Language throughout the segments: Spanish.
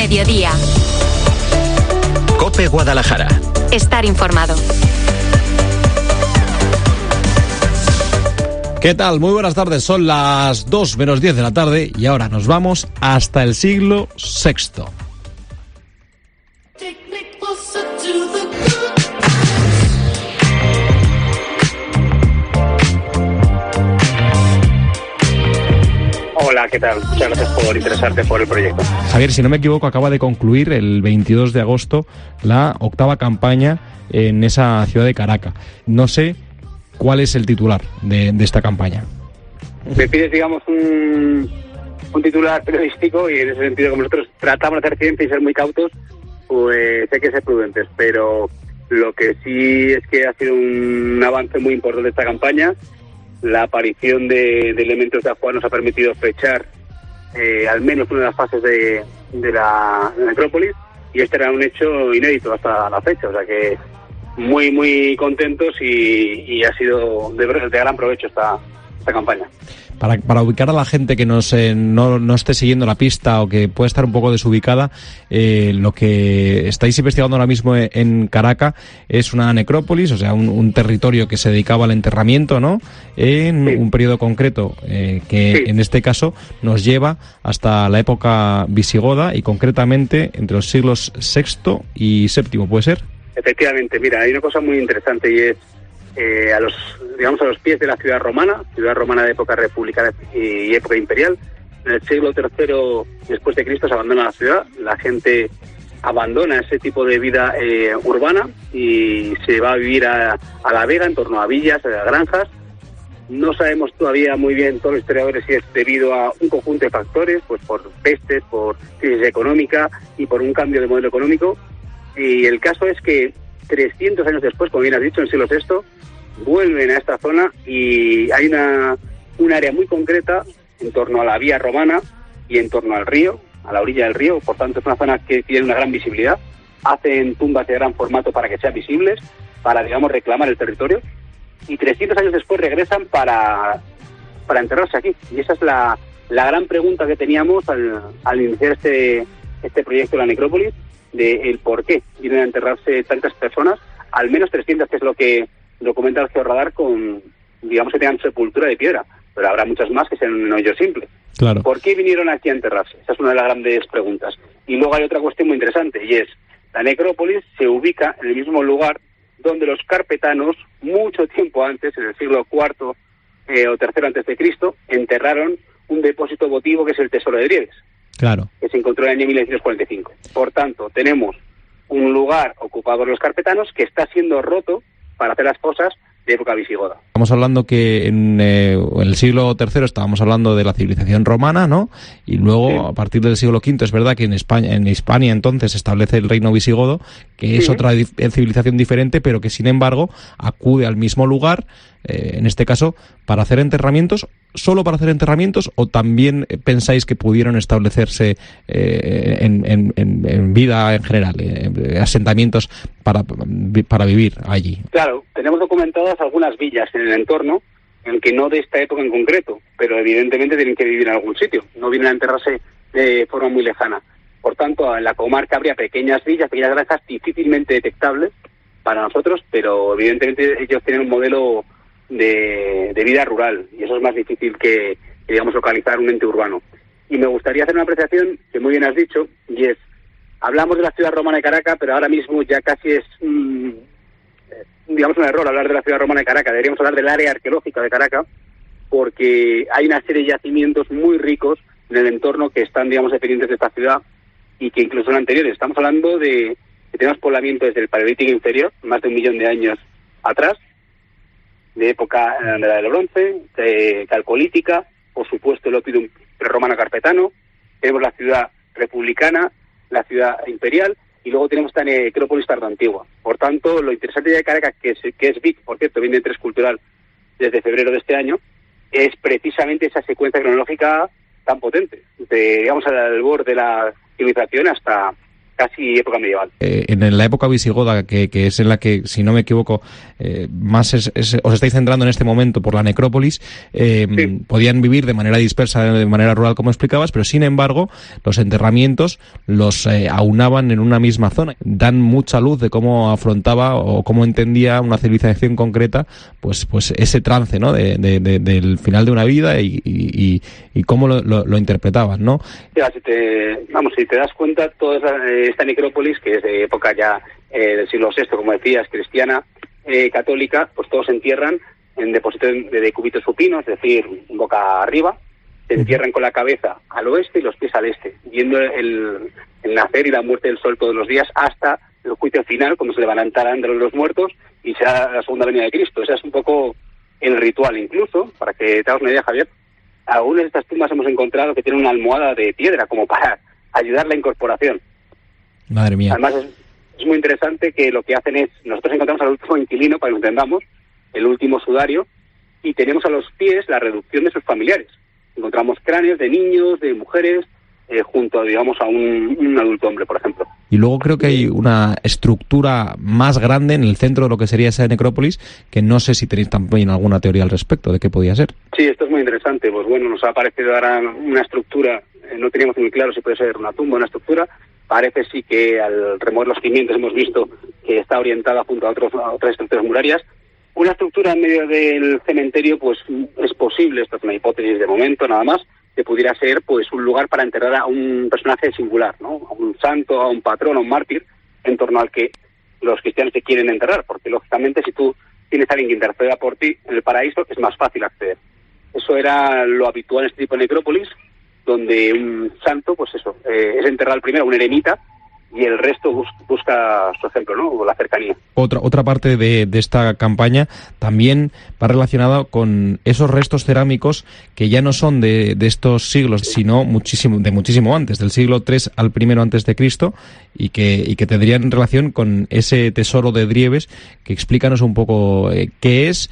mediodía. COPE Guadalajara. Estar informado. ¿Qué tal? Muy buenas tardes. Son las 2 menos 10 de la tarde y ahora nos vamos hasta el siglo VI. Hola, ¿qué tal? Muchas gracias por interesarte por el proyecto. Javier, si no me equivoco, acaba de concluir el 22 de agosto la 8ª campaña en esa ciudad de Caracas. No sé cuál es el titular de esta campaña. Me pides, digamos, un titular periodístico y en ese sentido, como nosotros tratamos de hacer ciencia y ser muy cautos, pues hay que ser prudentes, pero lo que sí es que ha sido un avance muy importante esta campaña. La aparición de elementos de ajuar nos ha permitido fechar al menos una de las fases de la necrópolis, y este era un hecho inédito hasta la fecha, o sea que muy muy contentos y ha sido de gran provecho esta campaña. Para ubicar a la gente que no esté siguiendo la pista o que pueda estar un poco desubicada, lo que estáis investigando ahora mismo en Caracas es una necrópolis, o sea, un territorio que se dedicaba al enterramiento, ¿no? En un periodo concreto que en este caso nos lleva hasta la época visigoda y concretamente entre los siglos VI y VII, ¿puede ser? Efectivamente, mira, hay una cosa muy interesante y es a los pies de la ciudad romana de época republicana y época imperial. En el siglo III después de Cristo se abandona la ciudad, la gente abandona ese tipo de vida urbana y se va a vivir a la vega, en torno a villas, a granjas. No sabemos todavía muy bien, todos los historiadores, si es debido a un conjunto de factores, pues por pestes, por crisis económica y por un cambio de modelo económico. Y el caso es que 300 años después, como bien has dicho, en el siglo VI, vuelven a esta zona y hay un área muy concreta en torno a la vía romana y en torno al río, a la orilla del río. Por tanto, es una zona que tiene una gran visibilidad. Hacen tumbas de gran formato para que sean visibles, para, digamos, reclamar el territorio. Y 300 años después regresan para enterrarse aquí. Y esa es la gran pregunta que teníamos al iniciar este proyecto de la necrópolis, de el por qué vienen a enterrarse tantas personas, al menos 300, que es lo que documenta el georradar, con, digamos, que tengan sepultura de piedra, pero habrá muchas más que sean un hoyo simple. Claro. ¿Por qué vinieron aquí a enterrarse? Esa es una de las grandes preguntas. Y luego hay otra cuestión muy interesante, y es, la necrópolis se ubica en el mismo lugar donde los carpetanos, mucho tiempo antes, en el siglo IV o III antes de Cristo, enterraron un depósito votivo que es el Tesoro de Drieves. Claro. Que se encontró en el año 1945. Por tanto, tenemos un lugar ocupado por los carpetanos que está siendo roto para hacer las cosas de época visigoda. Estamos hablando que en el siglo III estábamos hablando de la civilización romana, ¿no? Y luego, a partir del siglo V, es verdad que en Hispania entonces se establece el reino visigodo, que es otra civilización diferente, pero que sin embargo acude al mismo lugar, en este caso, para hacer enterramientos. ¿Solo para hacer enterramientos o también pensáis que pudieron establecerse en vida en general, asentamientos para vivir allí? Claro, tenemos documentadas algunas villas en el entorno, aunque no de esta época en concreto, pero evidentemente tienen que vivir en algún sitio, no vienen a enterrarse de forma muy lejana. Por tanto, en la comarca habría pequeñas villas, pequeñas granjas difícilmente detectables para nosotros, pero evidentemente ellos tienen un modelo de vida rural, y eso es más difícil que, digamos, localizar un ente urbano. Y me gustaría hacer una apreciación que muy bien has dicho, y es, hablamos de la ciudad romana de Caracas, pero ahora mismo ya casi es digamos, un error hablar de la ciudad romana de Caracas. Deberíamos hablar del área arqueológica de Caracas, porque hay una serie de yacimientos muy ricos en el entorno que están, digamos, dependientes de esta ciudad y que incluso son anteriores. Estamos hablando de que tenemos poblamiento desde el Paleolítico inferior, más de 1 millón de años atrás, de época de la del bronce, calcolítica, por supuesto el oppidum prerromano carpetano, tenemos la ciudad republicana, la ciudad imperial, y luego tenemos esta necrópolis tardoantigua. Por tanto, lo interesante de Caracas, que es BIC, por cierto, viene de Interés Cultural desde febrero de este año, es precisamente esa secuencia cronológica tan potente, digamos, al albor de la civilización hasta casi época medieval. En la época visigoda, que es en la que, si no me equivoco, más os estáis centrando en este momento por la necrópolis, sí. Podían vivir de manera dispersa, de manera rural, como explicabas, pero sin embargo los enterramientos los aunaban en una misma zona. Dan mucha luz de cómo afrontaba o cómo entendía una civilización concreta pues ese trance, ¿no? Del final de una vida y cómo lo interpretaban, ¿no? Ya, si te das cuenta, toda esta necrópolis, que es de época ya del siglo VI, como decías, cristiana, católica, pues todos se entierran en depósitos de cubitos supinos, es decir, boca arriba, se entierran con la cabeza al oeste y los pies al este, viendo el nacer y la muerte del sol todos los días hasta el juicio final, cuando se levantarán de los muertos y será la segunda venida de Cristo. Ese es un poco el ritual. Incluso, para que te hagas una idea, Javier, algunas de estas tumbas hemos encontrado que tienen una almohada de piedra como para ayudar la incorporación. Madre mía. Además es muy interesante que lo que hacen es, nosotros encontramos al último inquilino, para que lo entendamos, el último sudario, y tenemos a los pies la reducción de sus familiares. Encontramos cráneos de niños, de mujeres, junto, digamos, a un adulto hombre, por ejemplo. Y luego creo que hay una estructura más grande en el centro de lo que sería esa necrópolis, que no sé si tenéis también alguna teoría al respecto de qué podía ser. Sí, esto es muy interesante. Pues bueno, nos ha parecido ahora una estructura, no teníamos muy claro si puede ser una tumba o una estructura. Parece sí que al remover los cimientos hemos visto que está orientada junto a otras estructuras murarias. Una estructura en medio del cementerio, pues es posible, esto es una hipótesis de momento nada más, que pudiera ser pues un lugar para enterrar a un personaje singular, ¿no? A un santo, a un patrón, a un mártir, en torno al que los cristianos se quieren enterrar, porque lógicamente si tú tienes a alguien que interceda por ti en el paraíso, es más fácil acceder. Eso era lo habitual en este tipo de necrópolis, donde un santo, pues eso, es enterrado primero, un eremita, y el resto busca su ejemplo, ¿no? O la cercanía. Otra parte de esta campaña también va relacionada con esos restos cerámicos que ya no son de estos siglos, sino muchísimo antes, del siglo III al I antes de Cristo, y que tendrían relación con ese tesoro de Driebes, que explícanos un poco qué es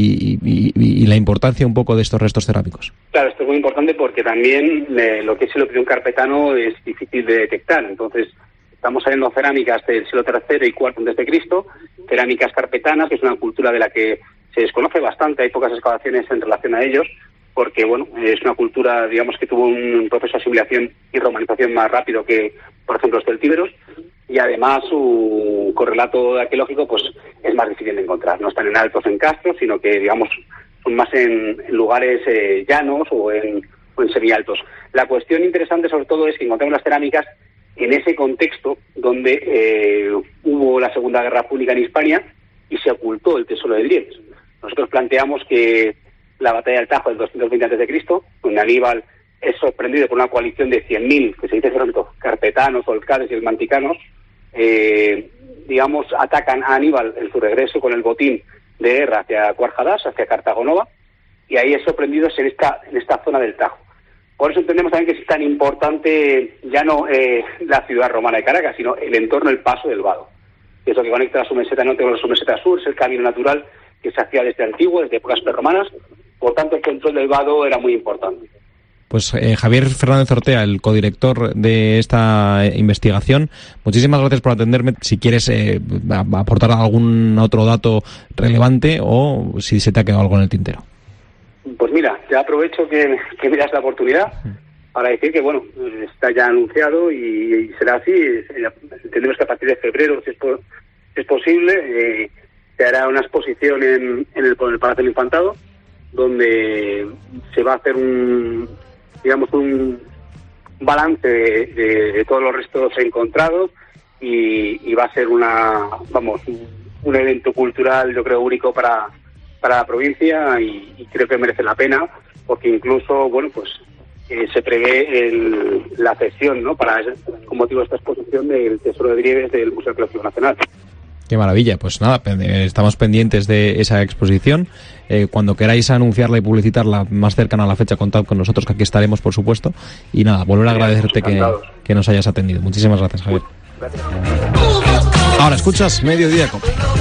y la importancia un poco de estos restos cerámicos. Claro, esto es muy importante porque también lo que es el opinión carpetano es difícil de detectar. Entonces, estamos saliendo cerámicas del siglo III y IV antes de Cristo, cerámicas carpetanas, que es una cultura de la que se desconoce bastante, hay pocas excavaciones en relación a ellos, porque bueno, es una cultura, digamos, que tuvo un proceso de asimilación y romanización más rápido que, por ejemplo, los celtíberos, y además su correlato arqueológico pues es más difícil de encontrar. No están en altos, en castros, sino que, digamos, son más en lugares llanos o en semialtos. La cuestión interesante sobre todo es que encontramos las cerámicas en ese contexto donde hubo la Segunda Guerra Púnica en Hispania y se ocultó el tesoro de Driebes. Nosotros planteamos que la batalla del Tajo del 220 a.C., donde Aníbal es sorprendido por una coalición de 100.000, que se dice pronto, carpetanos, olcades y elmanticanos, digamos, atacan a Aníbal en su regreso con el botín de guerra hacia Cuarjadas, hacia Cartago Nova, y ahí es sorprendido en esta zona del Tajo. Por eso entendemos también que es tan importante ya no la ciudad romana de Caracas, sino el entorno, el paso del vado. Es lo que conecta la submeseta norte con la submeseta sur, es el camino natural que se hacía desde antiguo, desde épocas prerromanas. Por tanto, el control del vado era muy importante. Pues Javier Fernández Ortea, el codirector de esta investigación, muchísimas gracias por atenderme. Si quieres aportar algún otro dato relevante o si se te ha quedado algo en el tintero. Pues mira, ya aprovecho que me das la oportunidad para decir que, bueno, está ya anunciado y será así. Entendemos que a partir de febrero, si es posible, se hará una exposición en el Palacio del Infantado, donde se va a hacer un balance de todos los restos encontrados y va a ser un evento cultural, yo creo, único para la provincia y creo que merece la pena porque incluso, bueno, pues se prevé la cesión, ¿no?, con motivo de esta exposición del Tesoro de Driebes del Museo Arqueológico Nacional. Qué maravilla, pues nada, estamos pendientes de esa exposición. Cuando queráis anunciarla y publicitarla más cercana a la fecha, contad con nosotros, que aquí estaremos, por supuesto. Y nada, volver a agradecerte que nos hayas atendido. Muchísimas gracias, Javier. Gracias. Ahora escuchas Mediodía Cope.